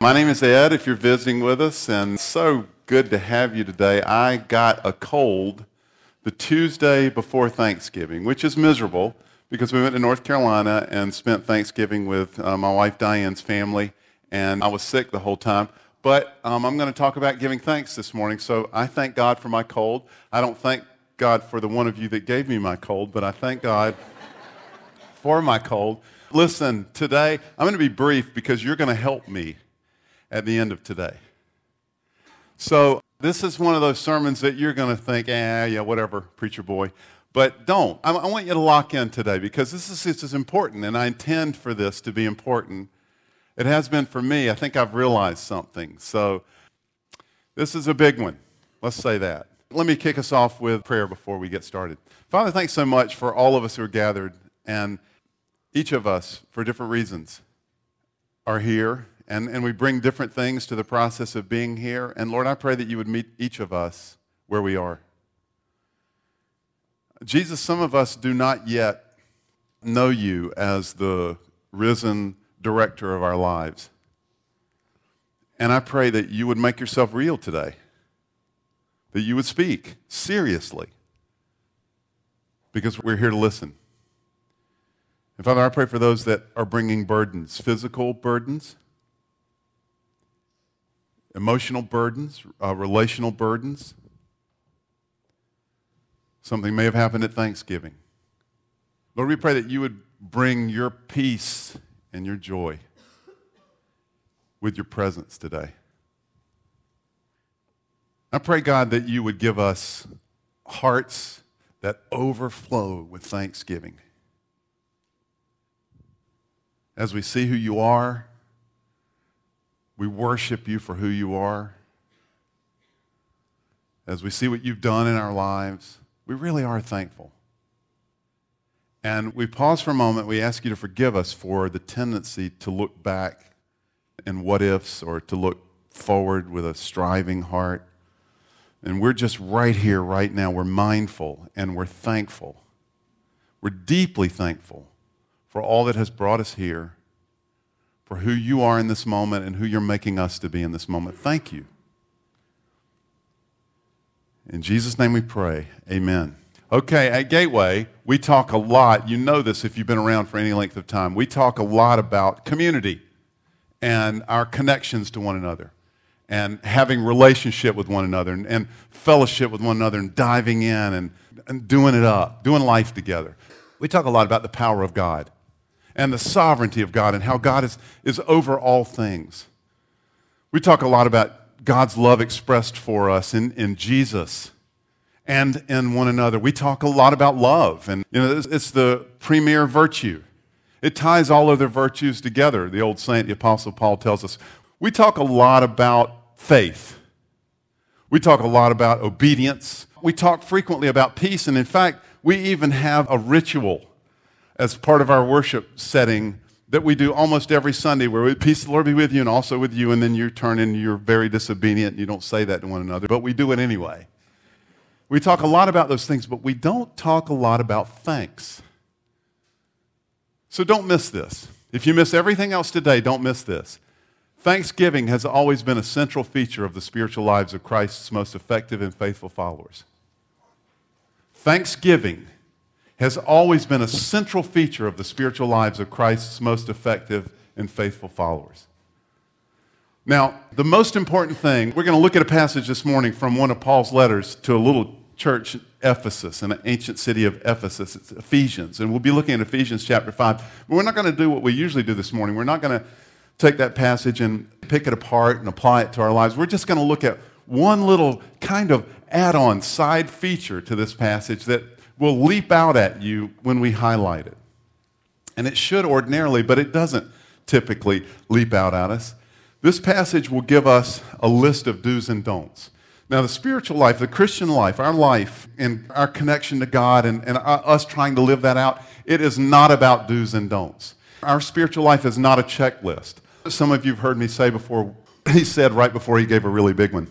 My name is Ed, if you're visiting with us, and so good to have you today. I got a cold the Tuesday before Thanksgiving, which is miserable because we went to North Carolina and spent Thanksgiving with my wife Diane's family, and I was sick the whole time. But I'm going to talk about giving thanks this morning, so I thank God for my cold. I don't thank God for the one of you that gave me my cold, but I thank God for my cold. Listen, today I'm going to be brief because you're going to help me at the end of today. So this is one of those sermons that you're going to think, yeah, whatever, preacher boy. But don't. I want you to lock in today because this is important, and I intend for this to be important. It has been for me. I think I've realized something. So this is a big one. Let's say that. Let me kick us off with prayer before we get started. Father, thanks so much for all of us who are gathered, and each of us, for different reasons, are here. And we bring different things to the process of being here. And Lord, I pray that you would meet each of us where we are. Jesus, some of us do not yet know you as the risen director of our lives. And I pray that you would make yourself real today. That you would speak seriously. Because we're here to listen. And Father, I pray for those that are bringing burdens, physical burdens, emotional burdens, relational burdens. Something may have happened at Thanksgiving. Lord, we pray that you would bring your peace and your joy with your presence today. I pray, God, that you would give us hearts that overflow with thanksgiving. As we see who you are, we worship you for who you are. As we see what you've done in our lives, we really are thankful. And we pause for a moment. We ask you to forgive us for the tendency to look back in what ifs or to look forward with a striving heart. And we're just right here, right now. We're mindful and we're thankful. We're deeply thankful for all that has brought us here, for who you are in this moment and who you're making us to be in this moment. Thank you. In Jesus' name we pray. Amen. Okay, at Gateway, we talk a lot. You know this if you've been around for any length of time. We talk a lot about community and our connections to one another and having relationship with one another and fellowship with one another and diving in and doing it up, doing life together. We talk a lot about the power of God and the sovereignty of God and how God is over all things. We talk a lot about God's love expressed for us in Jesus and in one another. We talk a lot about love, and it's the premier virtue. It ties all other virtues together. The old saint, the Apostle Paul, tells us. We talk a lot about faith. We talk a lot about obedience. We talk frequently about peace, and in fact, we even have a ritual as part of our worship setting that we do almost every Sunday where peace of the Lord be with you and also with you, and then you turn and you're very disobedient and you don't say that to one another, but we do it anyway. We talk a lot about those things, but we don't talk a lot about thanks. So don't miss this. If you miss everything else today, don't miss this. Thanksgiving has always been a central feature of the spiritual lives of Christ's most effective and faithful followers. Thanksgiving has always been a central feature of the spiritual lives of Christ's most effective and faithful followers. Now, the most important thing, we're going to look at a passage this morning from one of Paul's letters to a little church in Ephesus, in an ancient city of Ephesus. It's Ephesians, and we'll be looking at Ephesians chapter 5. But we're not going to do what we usually do this morning. We're not going to take that passage and pick it apart and apply it to our lives. We're just going to look at one little kind of add-on side feature to this passage that will leap out at you when we highlight it. And it should ordinarily, but it doesn't typically leap out at us. This passage will give us a list of do's and don'ts. Now, the spiritual life, the Christian life, our life and our connection to God and us trying to live that out, it is not about do's and don'ts. Our spiritual life is not a checklist. Some of you have heard me say before, he said right before he gave a really big one,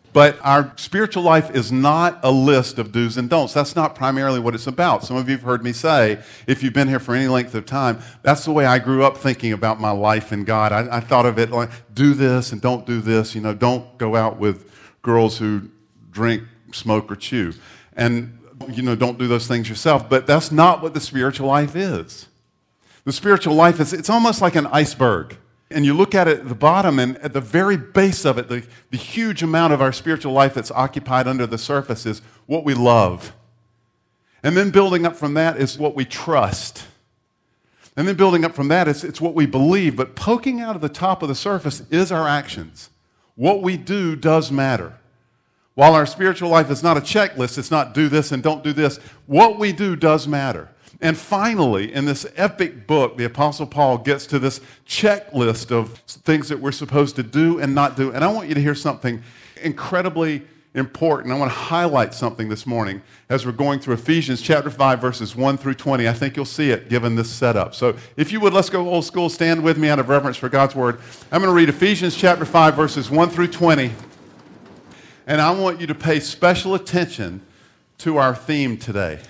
But our spiritual life is not a list of do's and don'ts. That's not primarily what it's about. Some of you have heard me say, if you've been here for any length of time, that's the way I grew up thinking about my life in God. I thought of it like, do this and don't do this. You know, don't go out with girls who drink, smoke, or chew. And, you know, don't do those things yourself. But that's not what the spiritual life is. The spiritual life it's almost like an iceberg. And you look at it at the bottom, and at the very base of it, the huge amount of our spiritual life that's occupied under the surface is what we love. And then building up from that is what we trust. And then building up from that, it's what we believe. But poking out of the top of the surface is our actions. What we do does matter. While our spiritual life is not a checklist, it's not do this and don't do this, what we do does matter. And finally, in this epic book, the Apostle Paul gets to this checklist of things that we're supposed to do and not do. And I want you to hear something incredibly important. I want to highlight something this morning as we're going through Ephesians chapter 5, verses 1 through 20. I think you'll see it given this setup. So if you would, let's go old school. Stand with me out of reverence for God's word. I'm going to read Ephesians chapter 5, verses 1 through 20. And I want you to pay special attention to our theme today.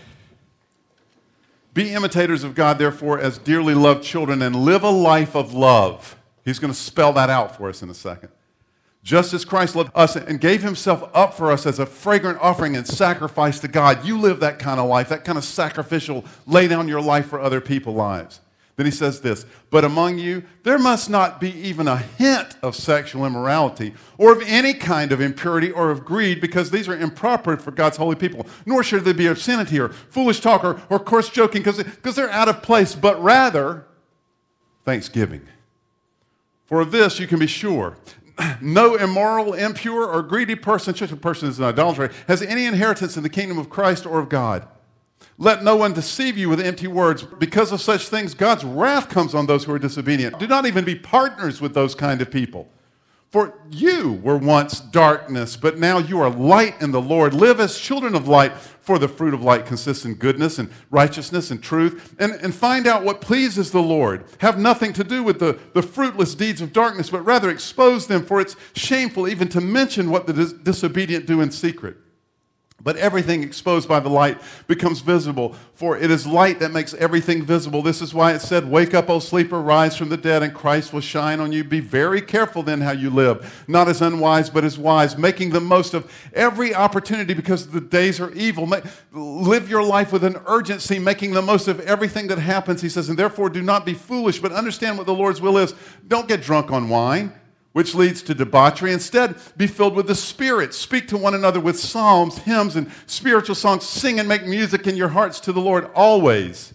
Be imitators of God, therefore, as dearly loved children, and live a life of love. He's going to spell that out for us in a second. Just as Christ loved us and gave himself up for us as a fragrant offering and sacrifice to God. You live that kind of life, that kind of sacrificial, lay down your life for other people's lives. Then he says this, but among you, there must not be even a hint of sexual immorality or of any kind of impurity or of greed, because these are improper for God's holy people. Nor should there be obscenity or foolish talk or coarse joking, because they're out of place, but rather thanksgiving. For of this you can be sure. No immoral, impure, or greedy person, such a person is an idolater, has any inheritance in the kingdom of Christ or of God. Let no one deceive you with empty words. Because of such things, God's wrath comes on those who are disobedient. Do not even be partners with those kind of people. For you were once darkness, but now you are light in the Lord. Live as children of light, for the fruit of light consists in goodness and righteousness and truth. And find out what pleases the Lord. Have nothing to do with the fruitless deeds of darkness, but rather expose them, for it's shameful even to mention what the disobedient do in secret. But everything exposed by the light becomes visible, for it is light that makes everything visible. This is why it said, wake up, O sleeper, rise from the dead, and Christ will shine on you. Be very careful then how you live, not as unwise, but as wise, making the most of every opportunity because the days are evil. Live your life with an urgency, making the most of everything that happens, he says, and therefore do not be foolish, but understand what the Lord's will is. Don't get drunk on wine, which leads to debauchery. Instead, be filled with the Spirit. Speak to one another with psalms, hymns, and spiritual songs. Sing and make music in your hearts to the Lord always.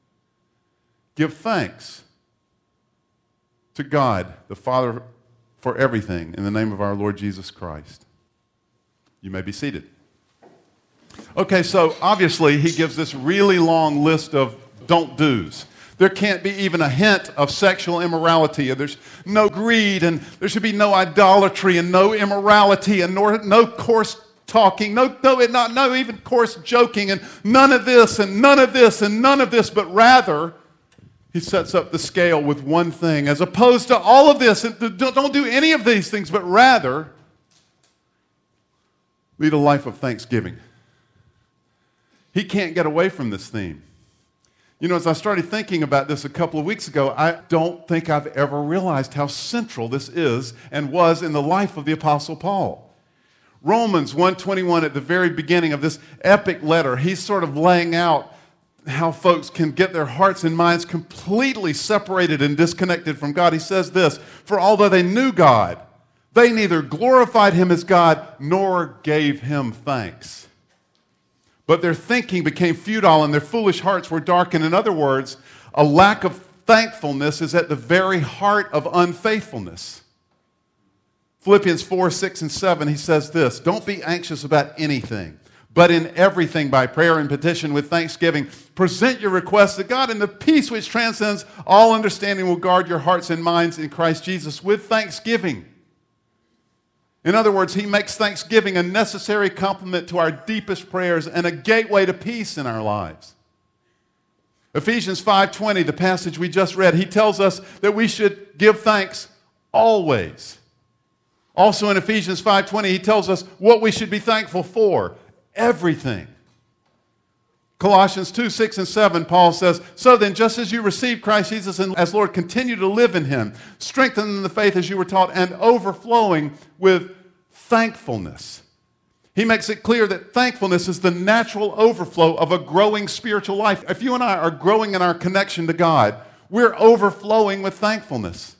Give thanks to God, the Father, for everything in the name of our Lord Jesus Christ. You may be seated. Okay, so obviously he gives this really long list of don't do's. There can't be even a hint of sexual immorality. There's no greed, and there should be no idolatry, and no immorality, and no coarse talking, no even coarse joking, and none of this, and none of this, and none of this, but rather, he sets up the scale with one thing, as opposed to all of this, and don't do any of these things, but rather, lead a life of thanksgiving. He can't get away from this theme. You know, as I started thinking about this a couple of weeks ago, I don't think I've ever realized how central this is and was in the life of the Apostle Paul. Romans 1:21, at the very beginning of this epic letter, he's sort of laying out how folks can get their hearts and minds completely separated and disconnected from God. He says this, for although they knew God, they neither glorified him as God nor gave him thanks. But their thinking became futile and their foolish hearts were darkened. In other words, a lack of thankfulness is at the very heart of unfaithfulness. Philippians 4, 6, and 7, he says this, don't be anxious about anything, but in everything by prayer and petition with thanksgiving, present your requests to God, and the peace which transcends all understanding will guard your hearts and minds in Christ Jesus with thanksgiving. In other words, he makes thanksgiving a necessary complement to our deepest prayers and a gateway to peace in our lives. Ephesians 5:20, the passage we just read, he tells us that we should give thanks always. Also in Ephesians 5:20, he tells us what we should be thankful for. Everything. Colossians 2:6 and 7, Paul says, so then, just as you received Christ Jesus as Lord, continue to live in him, strengthened in the faith as you were taught, and overflowing with thankfulness. He makes it clear that thankfulness is the natural overflow of a growing spiritual life. If you and I are growing in our connection to God, we're overflowing with thankfulness.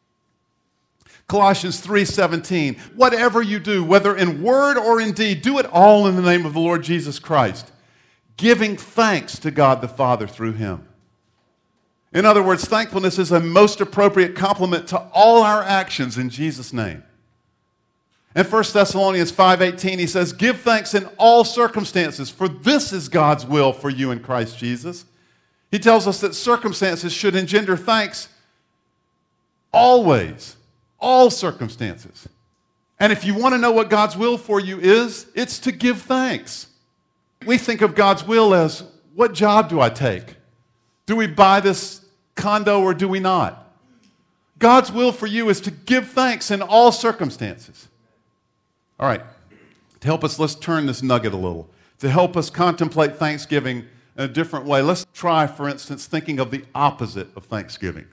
Colossians 3:17, whatever you do, whether in word or in deed, do it all in the name of the Lord Jesus Christ, giving thanks to God the Father through him. In other words, thankfulness is a most appropriate complement to all our actions in Jesus' name. In 1 Thessalonians 5:18, he says, give thanks in all circumstances, for this is God's will for you in Christ Jesus. He tells us that circumstances should engender thanks always, all circumstances. And if you want to know what God's will for you is, it's to give thanks. We think of God's will as, what job do I take? Do we buy this condo or do we not? God's will for you is to give thanks in all circumstances. All right, to help us, let's turn this nugget a little. To help us contemplate Thanksgiving in a different way, let's try, for instance, thinking of the opposite of Thanksgiving.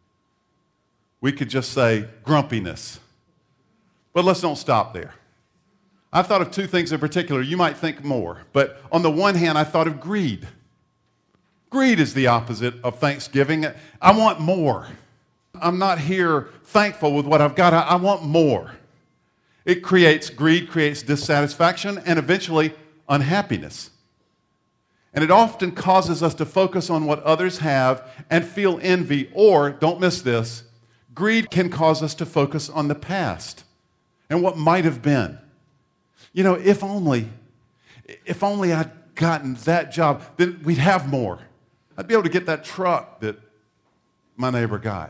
We could just say grumpiness. But let's don't stop there. I thought of two things in particular. You might think more. But on the one hand, I thought of greed. Greed is the opposite of Thanksgiving. I want more. I'm not here thankful with what I've got. I want more. Greed creates dissatisfaction and eventually unhappiness. And it often causes us to focus on what others have and feel envy, or, don't miss this, greed can cause us to focus on the past and what might have been. You know, if only I'd gotten that job, then we'd have more. I'd be able to get that truck that my neighbor got.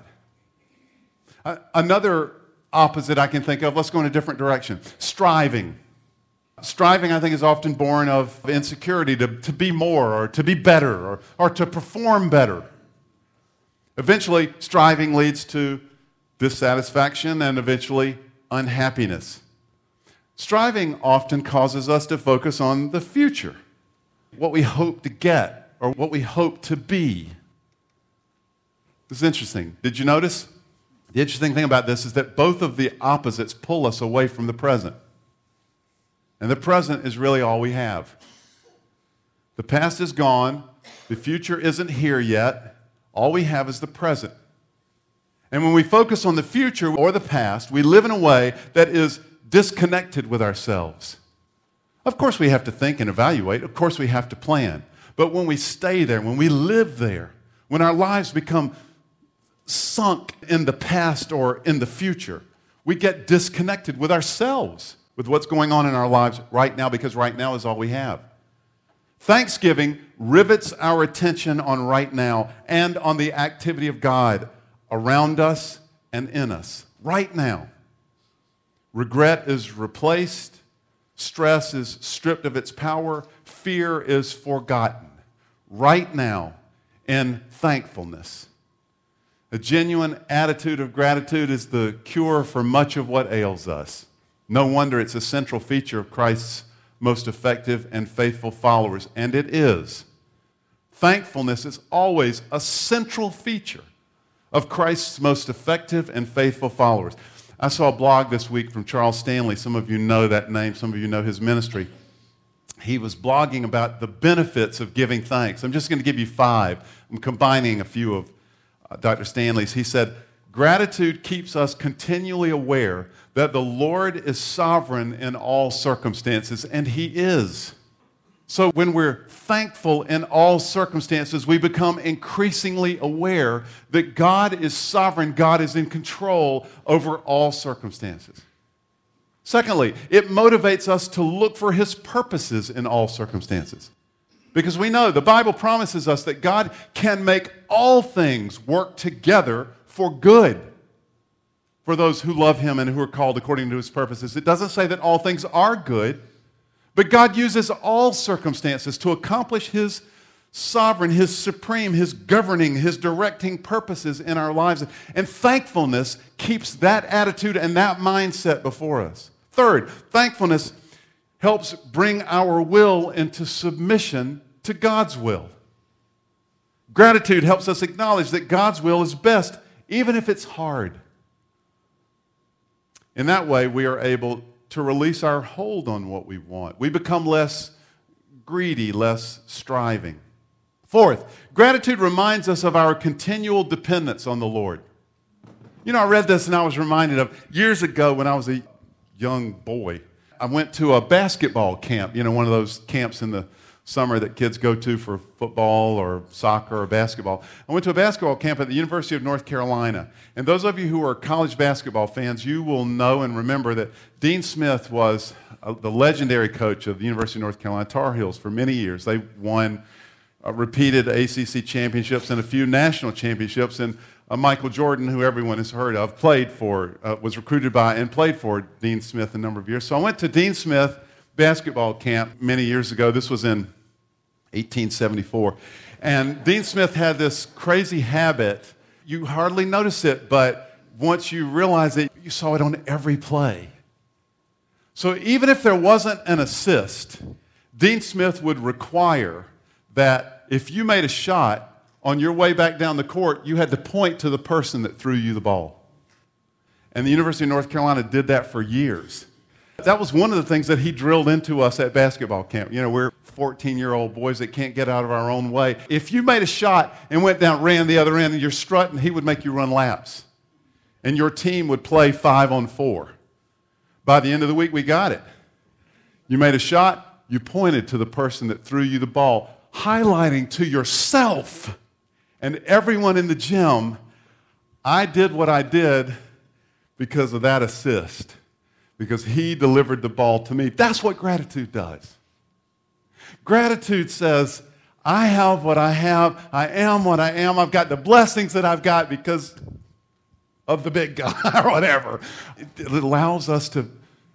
Another opposite I can think of, let's go in a different direction. Striving. Striving, I think, is often born of insecurity to be more or to be better or to perform better. Eventually, striving leads to dissatisfaction and eventually unhappiness. Striving often causes us to focus on the future, what we hope to get or what we hope to be. This is interesting. Did you notice? The interesting thing about this is that both of the opposites pull us away from the present. And the present is really all we have. The past is gone. The future isn't here yet. All we have is the present. And when we focus on the future or the past, we live in a way that is disconnected with ourselves. Of course, we have to think and evaluate. Of course, we have to plan. But when we stay there, when we live there, when our lives become sunk in the past or in the future, we get disconnected with ourselves, with what's going on in our lives right now, because right now is all we have. Thanksgiving rivets our attention on right now and on the activity of God around us and in us right now. Regret is replaced. Stress is stripped of its power. Fear is forgotten right now in thankfulness. A genuine attitude of gratitude is the cure for much of what ails us. No wonder it's a central feature of Christ's most effective and faithful followers, and it is. Thankfulness is always a central feature of Christ's most effective and faithful followers. I saw a blog this week from Charles Stanley. Some of you know that name. Some of you know his ministry. He was blogging about the benefits of giving thanks. I'm just going to give you 5. I'm combining a few of Dr. Stanley's. He said, gratitude keeps us continually aware that the Lord is sovereign in all circumstances, and He is. So when we're thankful in all circumstances, we become increasingly aware that God is sovereign, God is in control over all circumstances. Secondly, it motivates us to look for His purposes in all circumstances. Because we know the Bible promises us that God can make all things work together for good for those who love Him and who are called according to His purposes. It doesn't say that all things are good, but God uses all circumstances to accomplish His sovereign, His supreme, His governing, His directing purposes in our lives. And thankfulness keeps that attitude and that mindset before us. Third, thankfulness helps bring our will into submission to God's will. Gratitude helps us acknowledge that God's will is best, even if it's hard. In that way, we are able to release our hold on what we want. We become less greedy, less striving. Fourth, gratitude reminds us of our continual dependence on the Lord. You know, I read this and I was reminded of years ago when I was a young boy. I went to a basketball camp, you know, one of those camps in the summer that kids go to for football or soccer or basketball. I went to a basketball camp at the University of North Carolina. And those of you who are college basketball fans, you will know and remember that Dean Smith was the legendary coach of the University of North Carolina Tar Heels for many years. They won repeated ACC championships and a few national championships. And Michael Jordan, who everyone has heard of, was recruited by and played for Dean Smith a number of years. So I went to Dean Smith basketball camp many years ago. This was in 1874. And Dean Smith had this crazy habit. You hardly notice it, but once you realize it, you saw it on every play. So even if there wasn't an assist, Dean Smith would require that if you made a shot on your way back down the court, you had to point to the person that threw you the ball. And the University of North Carolina did that for years. That was one of the things that he drilled into us at basketball camp. You know, we're 14-year-old boys that can't get out of our own way. If you made a shot and went down, ran the other end, and you're strutting, he would make you run laps. And your team would play 5-on-4. By the end of the week, we got it. You made a shot, you pointed to the person that threw you the ball, highlighting to yourself and everyone in the gym, I did what I did because of that assist. Because he delivered the ball to me. That's what gratitude does. Gratitude says, I have what I have, I am what I am, I've got the blessings that I've got because of the big guy or whatever. It allows us to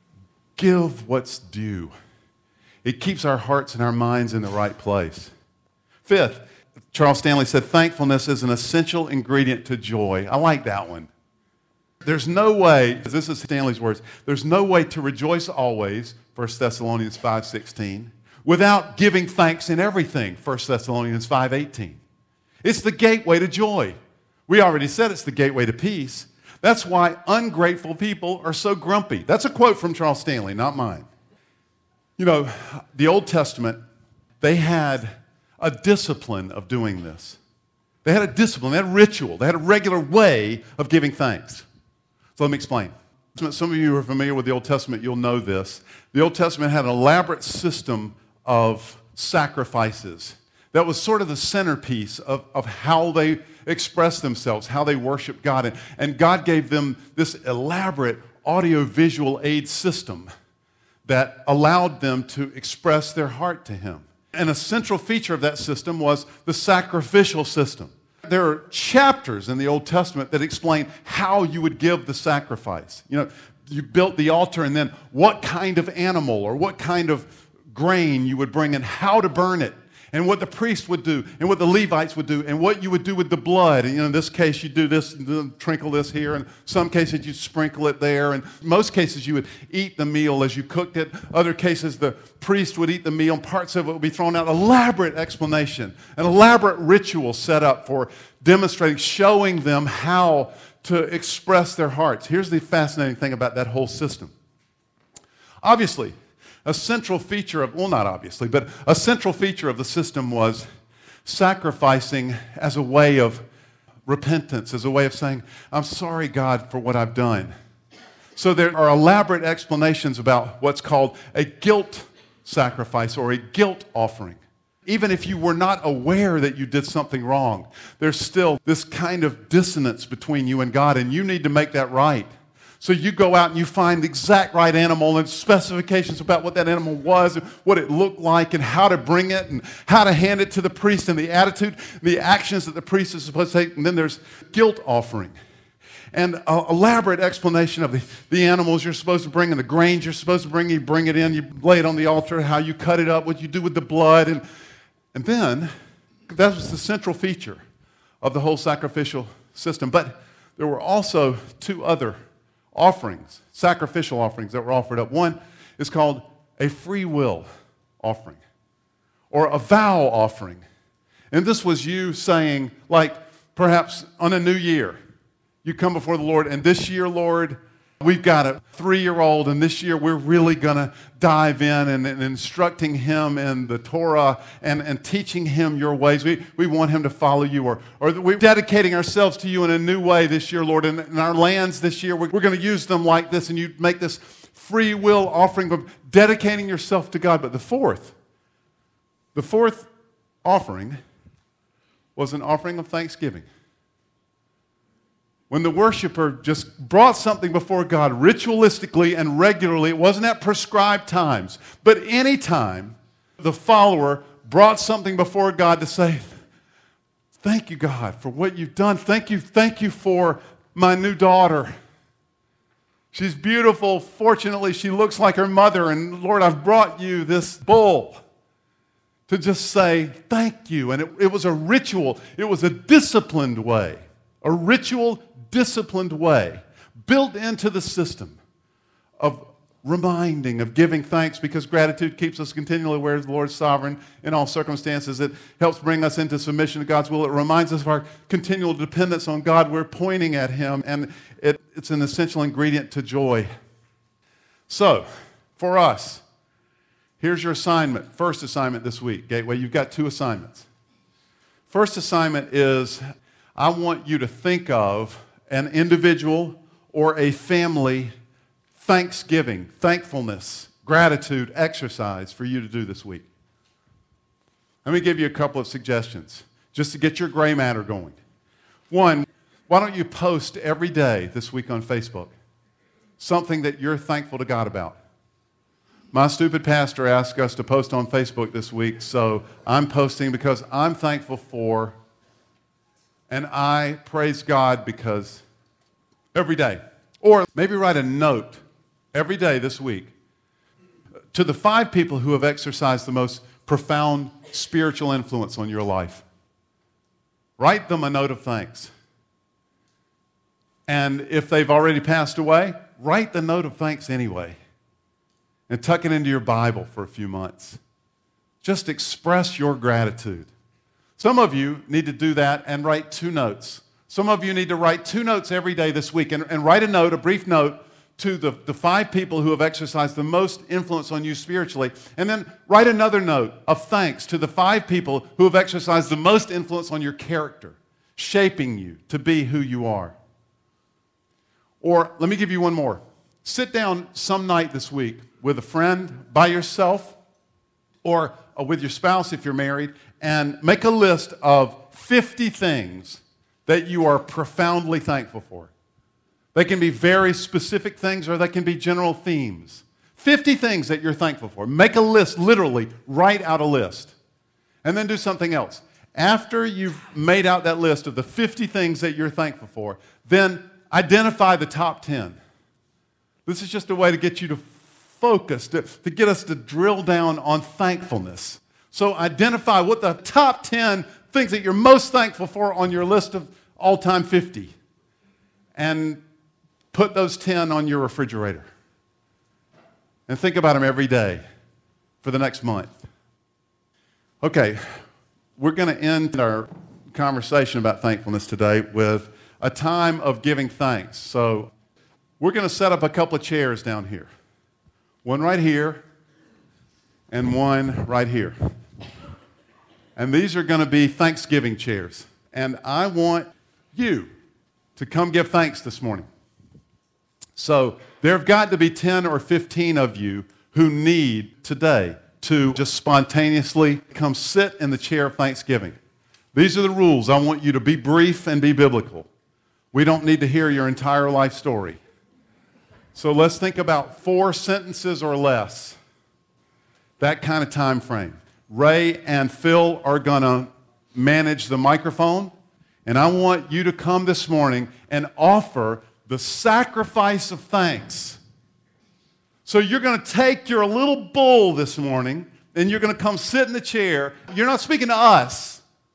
give what's due. It keeps our hearts and our minds in the right place. Fifth, Charles Stanley said, thankfulness is an essential ingredient to joy. I like that one. There's no way, this is Stanley's words, there's no way to rejoice always, 1 Thessalonians 5:16, without giving thanks in everything, 1 Thessalonians 5:18. It's the gateway to joy. We already said it's the gateway to peace. That's why ungrateful people are so grumpy. That's a quote from Charles Stanley, not mine. You know, the Old Testament, they had a discipline of doing this. They had a discipline, they had a ritual, they had a regular way of giving thanks. So let me explain. Some of you who are familiar with the Old Testament, you'll know this. The Old Testament had an elaborate system of sacrifices that was sort of the centerpiece of how they expressed themselves, how they worshiped God. And God gave them this elaborate audio-visual aid system that allowed them to express their heart to Him. And a central feature of that system was the sacrificial system. There are chapters in the Old Testament that explain how you would give the sacrifice. You know, you built the altar and then what kind of animal or what kind of grain you would bring and how to burn it and what the priest would do and what the Levites would do and what you would do with the blood. And, you know, in this case, you do this, trinkle this here. And some cases, you sprinkle it there. And most cases, you would eat the meal as you cooked it. Other cases, the priest would eat the meal and parts of it would be thrown out. Elaborate explanation, an elaborate ritual set up for demonstrating, showing them how to express their hearts. Here's the fascinating thing about that whole system. Obviously, a central feature of, well, not obviously, but a central feature of the system was sacrificing as a way of repentance, as a way of saying, I'm sorry, God, for what I've done. So there are elaborate explanations about what's called a guilt sacrifice or a guilt offering. Even if you were not aware that you did something wrong, there's still this kind of dissonance between you and God, and you need to make that right. So you go out and you find the exact right animal and specifications about what that animal was, and what it looked like, and how to bring it, and how to hand it to the priest, and the attitude, the actions that the priest is supposed to take. And then there's guilt offering. And an elaborate explanation of the animals you're supposed to bring and the grains you're supposed to bring. You bring it in, you lay it on the altar, how you cut it up, what you do with the blood. And then That was the central feature of the whole sacrificial system. But there were also two other offerings, sacrificial offerings that were offered up. One is called a free will offering or a vow offering. And this was you saying, like perhaps on a new year, you come before the Lord, and this year, Lord, we've got a 3-year-old, and this year we're really going to dive in and instructing him in the Torah and teaching him your ways. We want him to follow you, or we're dedicating ourselves to you in a new way this year, Lord. And in our lands this year, we're going to use them like this, and you make this free will offering of dedicating yourself to God. But the fourth offering was an offering of thanksgiving. When the worshiper just brought something before God ritualistically and regularly, it wasn't at prescribed times, but any time the follower brought something before God to say, thank you, God, for what you've done. Thank you for my new daughter. She's beautiful. Fortunately, she looks like her mother, and Lord, I've brought you this bull. To just say thank you. And it was a ritual. It was a disciplined way. A ritual, disciplined way built into the system of reminding, of giving thanks, because gratitude keeps us continually aware of the Lord's sovereign in all circumstances. It helps bring us into submission to God's will. It reminds us of our continual dependence on God. We're pointing at Him, and it's an essential ingredient to joy. So, for us, here's your assignment, first assignment this week, Gateway. You've got 2 assignments. First assignment is I want you to think of an individual or a family thanksgiving, thankfulness, gratitude exercise for you to do this week. Let me give you a couple of suggestions just to get your gray matter going. One, why don't you post every day this week on Facebook something that you're thankful to God about? My stupid pastor asked us to post on Facebook this week, so I'm posting because I'm thankful for, and I praise God because every day. Or maybe write a note every day this week to the 5 people who have exercised the most profound spiritual influence on your life. Write them a note of thanks. And if they've already passed away, write the note of thanks anyway. And tuck it into your Bible for a few months. Just express your gratitude. Some of you need to do that and write 2 notes. Some of you need to write 2 notes every day this week and write a note, a brief note, to the 5 people who have exercised the most influence on you spiritually. And then write another note of thanks to the 5 people who have exercised the most influence on your character, shaping you to be who you are. Or let me give you one more. Sit down some night this week with a friend, by yourself, or with your spouse if you're married, and make a list of 50 things that you are profoundly thankful for. They can be very specific things, or they can be general themes. 50 things that you're thankful for. Make a list, literally, write out a list. And then do something else. After you've made out that list of the 50 things that you're thankful for, then identify the top 10. This is just a way to get you to focus, to get us to drill down on thankfulness. So identify what the top 10 things that you're most thankful for on your list of all-time 50. And put those 10 on your refrigerator. And think about them every day for the next month. Okay, we're going to end our conversation about thankfulness today with a time of giving thanks. So we're going to set up a couple of chairs down here. One right here and one right here. And these are going to be Thanksgiving chairs. And I want you to come give thanks this morning. So there have got to be 10 or 15 of you who need today to just spontaneously come sit in the chair of thanksgiving. These are the rules. I want you to be brief and be biblical. We don't need to hear your entire life story. So let's think about 4 sentences or less. That kind of time frame. Ray and Phil are going to manage the microphone, and I want you to come this morning and offer the sacrifice of thanks. So you're going to take your little bull this morning, and you're going to come sit in the chair. You're not speaking to us.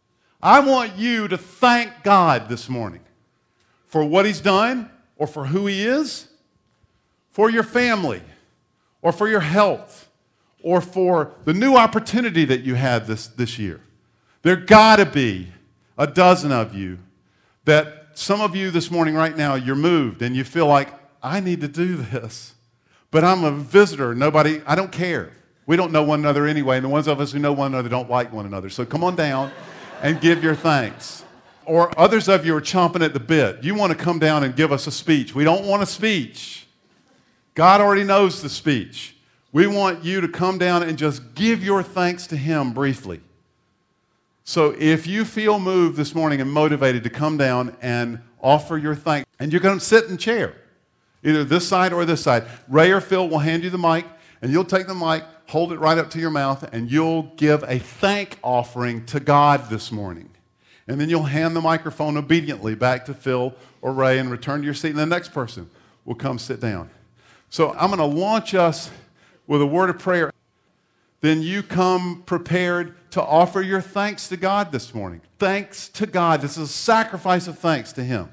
I want you to thank God this morning for what He's done or for who He is, for your family or for your health or for the new opportunity that you had this year. There got to be a dozen of you that some of you this morning right now, you're moved and you feel like, I need to do this, but I'm a visitor. I don't care. We don't know one another anyway, and the ones of us who know one another don't like one another. So come on down and give your thanks. Or others of you are chomping at the bit. You want to come down and give us a speech. We don't want a speech. God already knows the speech. We want you to come down and just give your thanks to Him briefly. So if you feel moved this morning and motivated to come down and offer your thanks, and you're going to sit in a chair, either this side or this side, Ray or Phil will hand you the mic, and you'll take the mic, hold it right up to your mouth, and you'll give a thank offering to God this morning. And then you'll hand the microphone obediently back to Phil or Ray and return to your seat, and the next person will come sit down. So I'm going to launch us with a word of prayer. Then you come prepared to offer your thanks to God this morning. Thanks to God. This is a sacrifice of thanks to Him.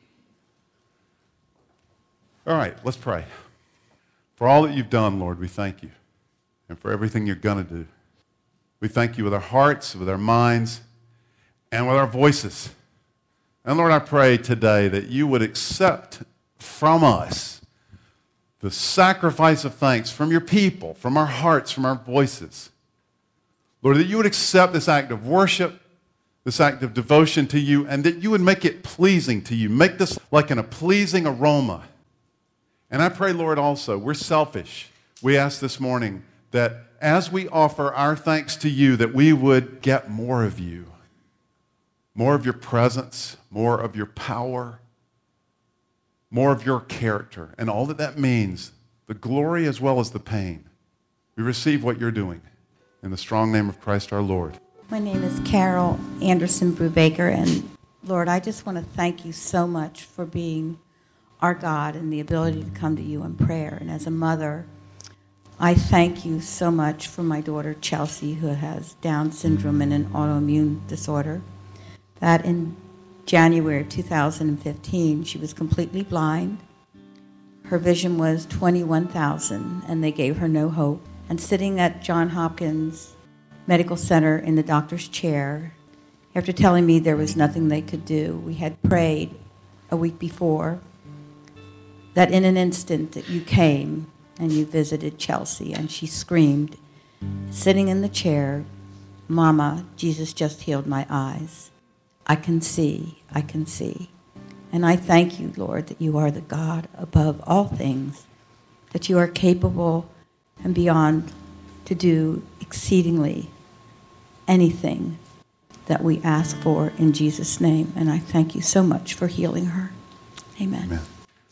All right, let's pray. For all that you've done, Lord, we thank you. And for everything you're going to do. We thank you with our hearts, with our minds, and with our voices. And Lord, I pray today that you would accept from us the sacrifice of thanks from your people, from our hearts, from our voices. Lord, that you would accept this act of worship, this act of devotion to you, and that you would make it pleasing to you. Make this like a pleasing aroma. And I pray, Lord, also, we're selfish. We ask this morning that as we offer our thanks to you, that we would get more of you, more of your presence, more of your power, more of your character, and all that that means, the glory as well as the pain. We receive what you're doing. In the strong name of Christ our Lord. My name is Carol Anderson Brubaker, and Lord, I just want to thank you so much for being our God and the ability to come to you in prayer. And as a mother, I thank you so much for my daughter Chelsea, who has Down syndrome and an autoimmune disorder, that in January of 2015, she was completely blind. Her vision was 21,000, and they gave her no hope. And sitting at Johns Hopkins Medical Center in the doctor's chair, after telling me there was nothing they could do, we had prayed a week before that in an instant that you came and you visited Chelsea, and she screamed, sitting in the chair, "Mama, Jesus just healed my eyes. I can see, I can see." And I thank you, Lord, that you are the God above all things, that you are capable and beyond to do exceedingly anything that we ask for in Jesus' name. And I thank you so much for healing her. Amen. Amen.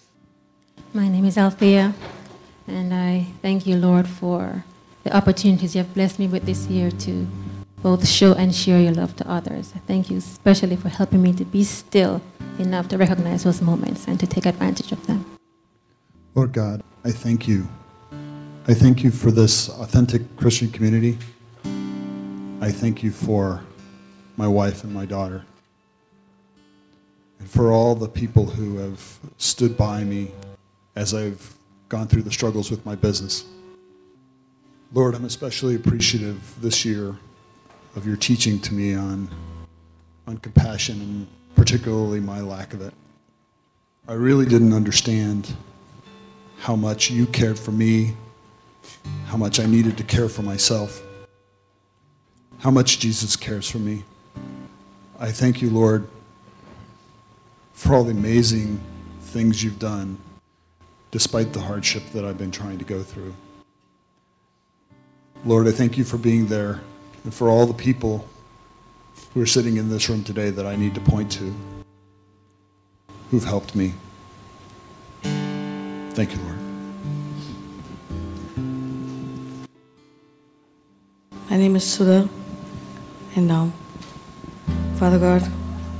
My name is Althea, and I thank you, Lord, for the opportunities you have blessed me with this year to both show and share your love to others. I thank you especially for helping me to be still enough to recognize those moments and to take advantage of them. Lord God, I thank you. I thank you for this authentic Christian community. I thank you for my wife and my daughter, and for all the people who have stood by me as I've gone through the struggles with my business. Lord, I'm especially appreciative this year of your teaching to me on compassion, and particularly my lack of it. I really didn't understand how much you cared for me, how much I needed to care for myself, how much Jesus cares for me. I thank you, Lord, for all the amazing things you've done, despite the hardship that I've been trying to go through. Lord, I thank you for being there, and for all the people who are sitting in this room today that I need to point to, who've helped me. Thank you, Lord. My name is Sudha, and Father God,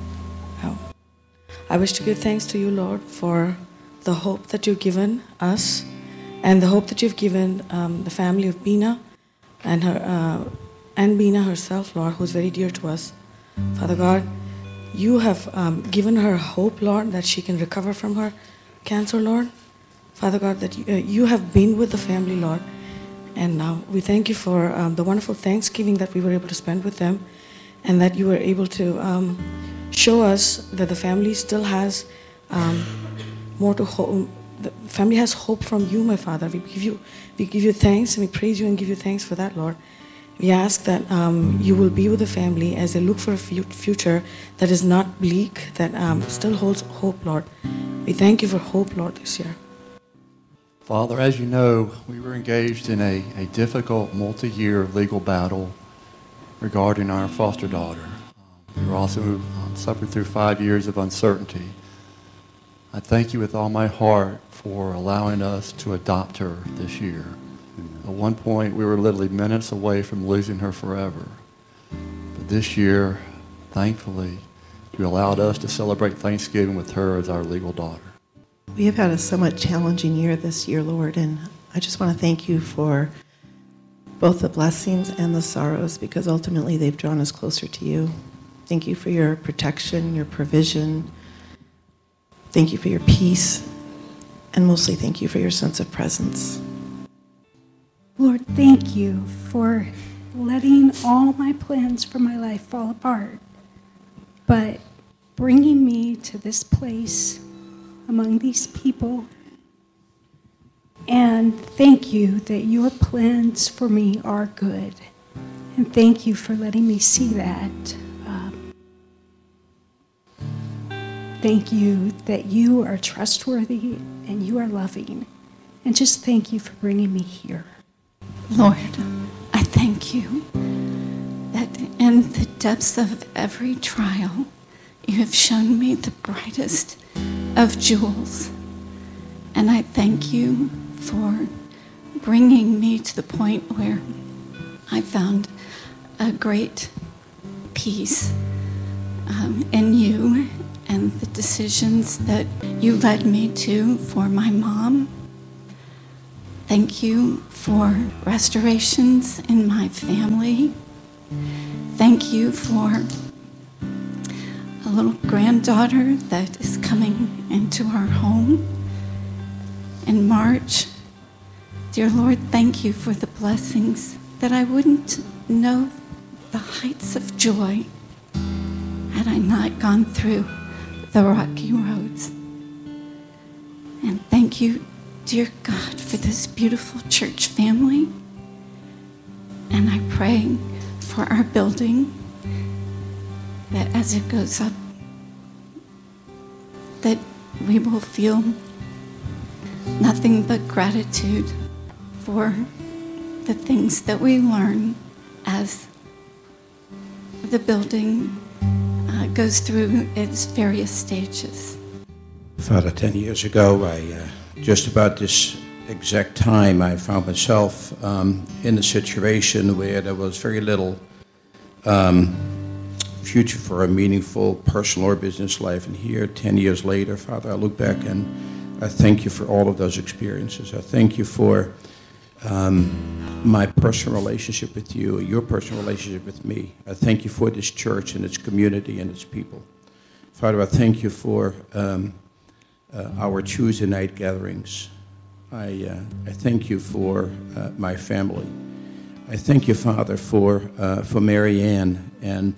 I wish to give thanks to you, Lord, for the hope that you've given us, and the hope that you've given the family of Bina and her and Bina herself, Lord, who's very dear to us. Father God, you have given her hope, Lord, that she can recover from her cancer, Lord. Father God, that you have been with the family, Lord. And now we thank you for the wonderful Thanksgiving that we were able to spend with them, and that you were able to show us that the family still has more to hope. The family has hope from you, my Father. We give you thanks, and we praise you and give you thanks for that, Lord. We ask that you will be with the family as they look for a future that is not bleak, that still holds hope, Lord. We thank you for hope, Lord, this year. Father, as you know, we were engaged in a difficult multi-year legal battle regarding our foster daughter. We were also suffered through 5 years of uncertainty. I thank you with all my heart for allowing us to adopt her this year. At one point, we were literally minutes away from losing her forever. But this year, thankfully, you allowed us to celebrate Thanksgiving with her as our legal daughter. We have had a somewhat challenging year this year, Lord, and I just want to thank you for both the blessings and the sorrows, because ultimately they've drawn us closer to you. Thank you for your protection, your provision. Thank you for your peace, and mostly thank you for your sense of presence. Lord, thank you for letting all my plans for my life fall apart, but bringing me to this place among these people. And thank you that your plans for me are good. And thank you for letting me see that. Thank you that you are trustworthy and you are loving. And just thank you for bringing me here. Lord, I thank you that in the depths of every trial, you have shown me the brightest of jewels. And I thank you for bringing me to the point where I found a great peace in you and the decisions that you led me to for my mom. Thank you for restorations in my family. Thank you for a little granddaughter that is coming into our home in March. Dear Lord, thank you for the blessings that I wouldn't know the heights of joy had I not gone through the rocky roads. And thank you, dear God, for this beautiful church family. And I pray for our building, that as it goes up, that we will feel nothing but gratitude for the things that we learn as the building goes through its various stages. Father, 10 years ago, just about this exact time, I found myself in a situation where there was very little future for a meaningful personal or business life. And here, 10 years later, Father, I look back and I thank you for all of those experiences. I thank you for my personal relationship with you, your personal relationship with me. I thank you for this church and its community and its people. Father, I thank you for our Tuesday night gatherings. I thank you for my family. I thank you, Father, for Mary Ann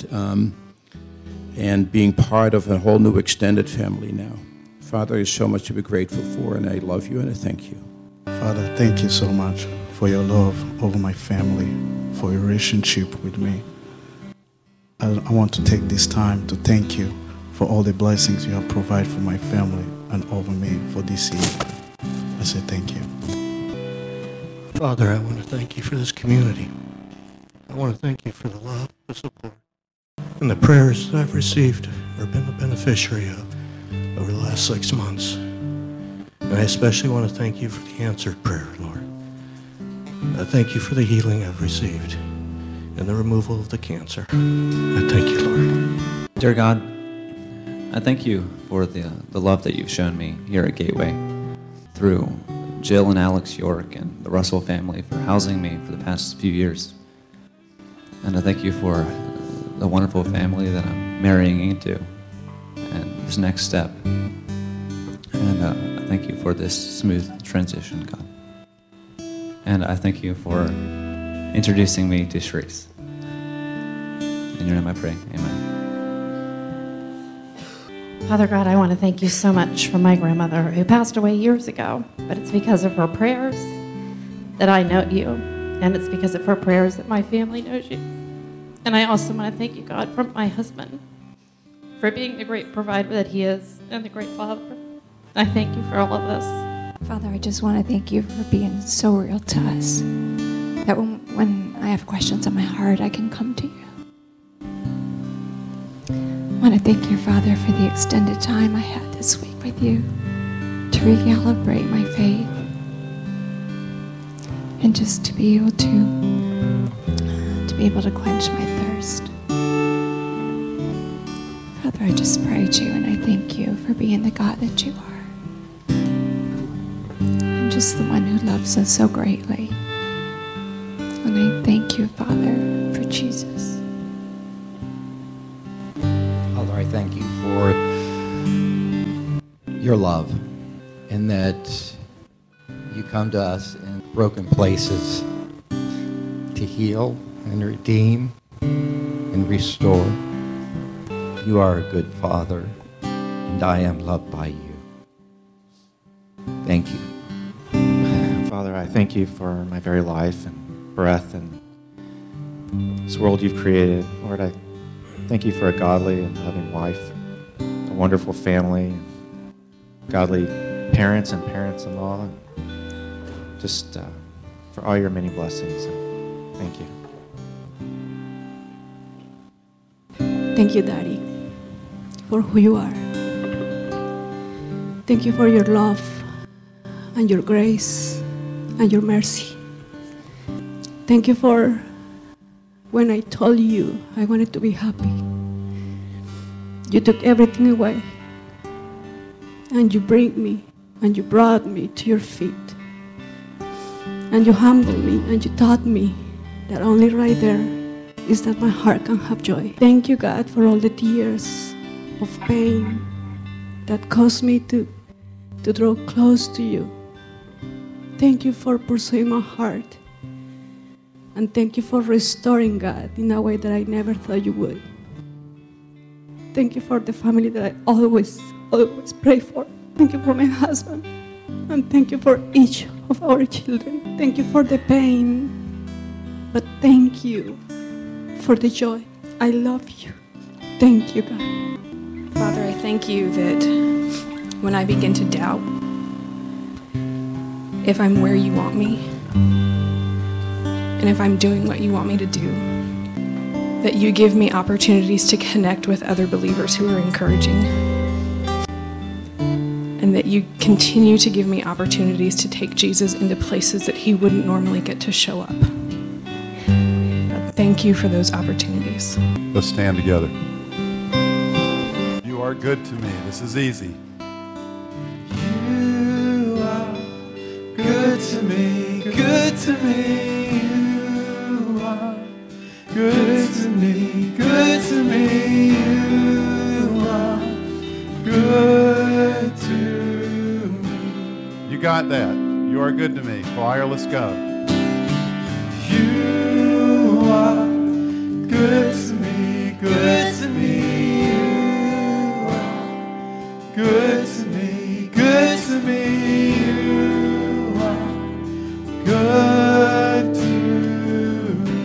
and being part of a whole new extended family now. Father, there's so much to be grateful for, and I love you and I thank you. Father, thank you so much for your love over my family, for your relationship with me. I want to take this time to thank you for all the blessings you have provided for my family and over me for this year. I say thank you. Father, I want to thank you for this community. I want to thank you for the love, the support, and the prayers that I've received or been the beneficiary of over the last 6 months. And I especially want to thank you for the answered prayer, Lord. I thank you for the healing I've received and the removal of the cancer. I thank you, Lord. Dear God, I thank you for the love that you've shown me here at Gateway through Jill and Alex York and the Russell family for housing me for the past few years. And I thank you for the wonderful family that I'm marrying into and this next step. And I thank you for this smooth transition, God. And I thank you for introducing me to Sharice. In your name I pray, amen. Father God, I want to thank you so much for my grandmother who passed away years ago, but it's because of her prayers that I know you, and it's because of her prayers that my family knows you. And I also want to thank you, God, for my husband, for being the great provider that he is and the great father. I thank you for all of this. Father, I just want to thank you for being so real to us, that when I have questions on my heart, I can come to you. I want to thank you, Father, for the extended time I had this week with you to recalibrate my faith and just to be able to quench my thirst. Father, I just praise you and I thank you for being the God that you are. And just the one who loves us so greatly. And I thank you, Father, for Jesus. Father, I thank you for your love and that you come to us in broken places to heal and redeem and restore. You are a good Father, and I am loved by you. Thank you. Father, I thank you for my very life and breath and this world you've created. Lord, I thank you for a godly and loving wife, a wonderful family, godly parents and parents-in-law, and just for all your many blessings. And thank you. Thank you, Daddy, for who you are. Thank you for your love and your grace and your mercy. Thank you for when I told you I wanted to be happy. You took everything away and you brought me and you brought me to your feet. And you humbled me and you taught me that only right there is that my heart can have joy. Thank you, God, for all the tears of pain that caused me to draw close to you. Thank you for pursuing my heart. And thank you for restoring, God, in a way that I never thought you would. Thank you for the family that I always pray for. Thank you for my husband. And thank you for each of our children. Thank you for the pain. But thank you for the joy. I love you. Thank you, God. Father, I thank you that when I begin to doubt if I'm where you want me and if I'm doing what you want me to do, that you give me opportunities to connect with other believers who are encouraging, and that you continue to give me opportunities to take Jesus into places that he wouldn't normally get to show up. Thank you for those opportunities. Let's stand together. You are good to me. This is easy. You are good to me, good to me. You are good to me, good to me. You are good to me. You got that. You are good to me. Choir, let's go. You are good to me, good to me. You are good to me, good to me. You are good to me.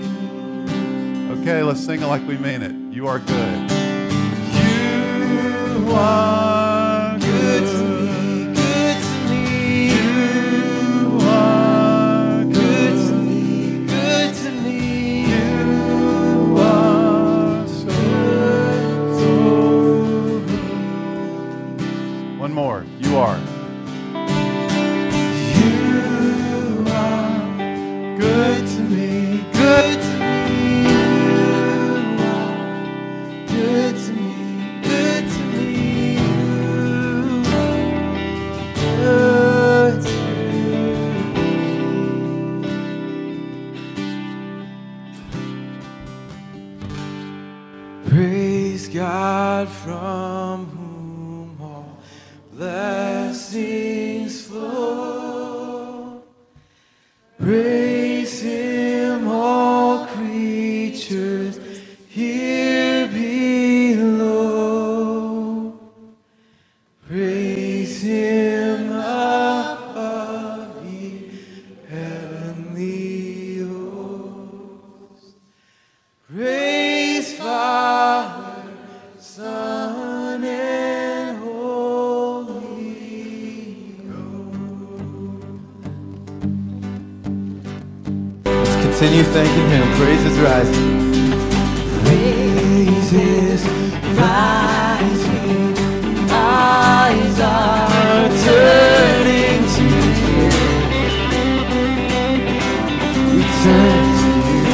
Okay, let's sing it like we mean it. You are good. You are good to me, good to me. You are good to me, good to me. You are so good. One more. You are. You are good to me, good to me. You are good to me, good to me. You God from whom all blessings flow. Praise him, all creatures here below. Praise him above, ye heavenly hosts. Praise Father, Son, and Holy Ghost. Let's continue thanking him. Praises rising. Praises rising. Eyes are turning to you. We turn to you.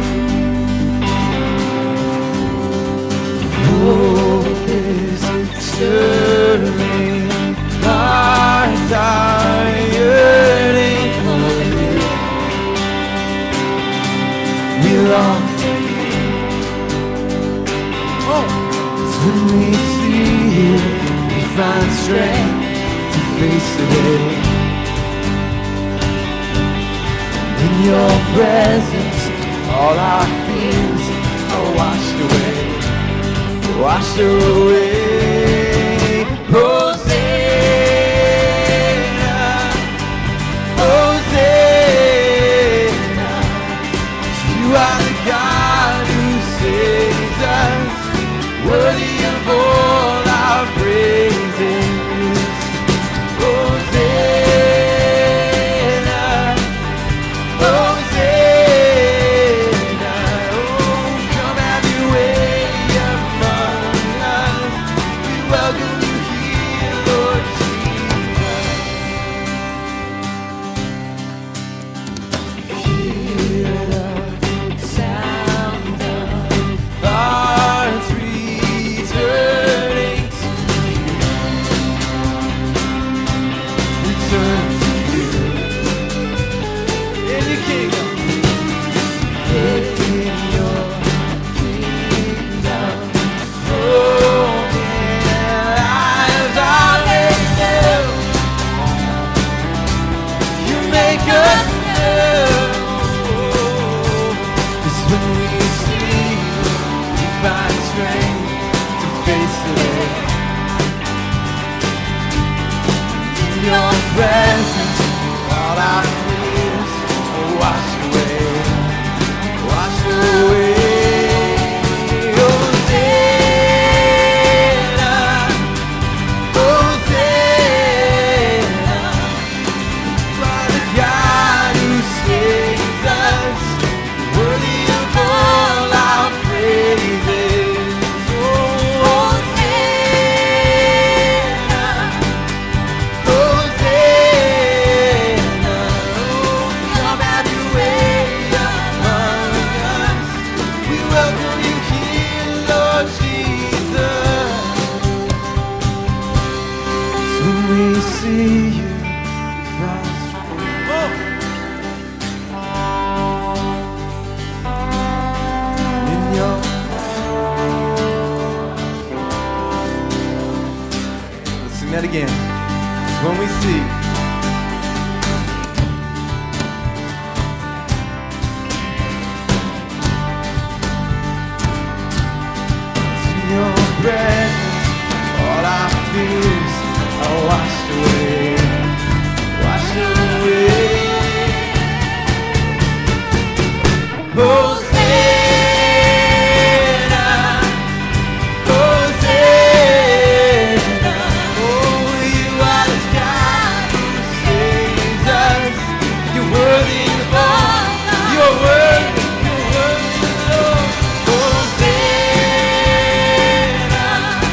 Hope is stirring. Hearts are yearning for you. We long for you. Oh, 'cause when we see you, we find strength to face the day. In your presence, all our fears are washed away. Washed away. Hosanna, Hosanna. You are the God who saves us, worthy of all our praises. Hosanna, Hosanna. Oh, come have your way among us. We welcome you here, Lord Jesus. Hear the sound of hearts returning to you. Return to you. In your kingdom. In your kingdom. Oh, lives are made new. You make us new. 'Cause when we see you, we find strength to face the day. In your presence, all our fears are washed away. Washed away. Hosanna, Hosanna. You are the God who saves us, worthy of all our praises. Oh, Hosanna, Hosanna. Oh, come have your way among us. We welcome you here, Lord Jesus. 'Cause when we see you, we find strength. In your Let's sing that again. 'Cause when we see in your presence, all our fears are washed away. Washed away. Hosanna, Hosanna. Oh, you are the God who saves us. You're worthy of all. You're worthy. You're worthy, Lord. Hosanna,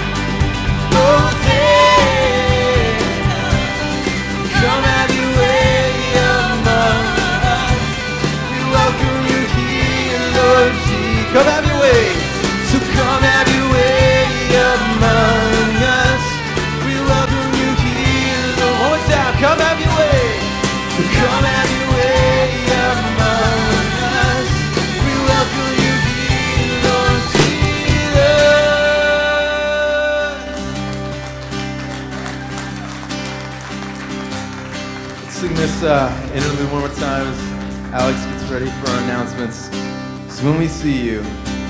Hosanna. Come have your way among us. We welcome you here, Lord Jesus. Come have your way. So come have your way among us. We welcome you here, Lord. One more time. Come have your way. So come have your way among us. We welcome you here, Lord Jesus. just interlude one more time as Alex gets ready for our announcements. So when we see you,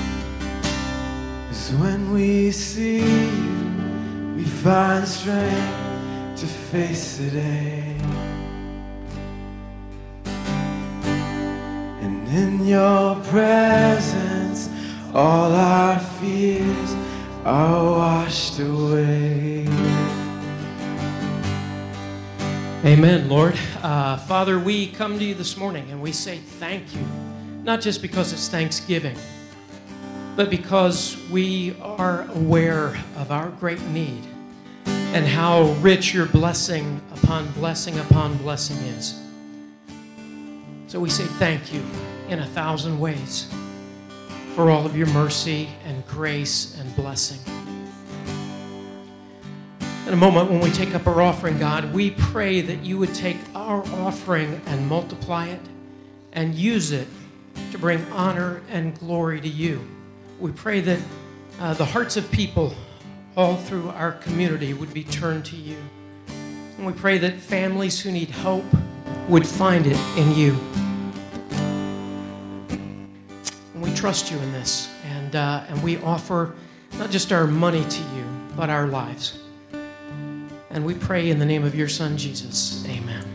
is when we see you, we find strength to face the day. And in your presence, all our fears are washed away. Amen, Lord. Father, we come to you this morning and we say thank you, not just because it's Thanksgiving, but because we are aware of our great need and how rich your blessing upon blessing is. So we say thank you in 1,000 ways for all of your mercy and grace and blessing. In a moment when we take up our offering, God, we pray that you would take our offering and multiply it and use it to bring honor and glory to you. We pray that the hearts of people all through our community would be turned to you. And we pray that families who need hope would find it in you. And we trust you in this, and we offer not just our money to you, but our lives. And we pray in the name of your Son, Jesus. Amen.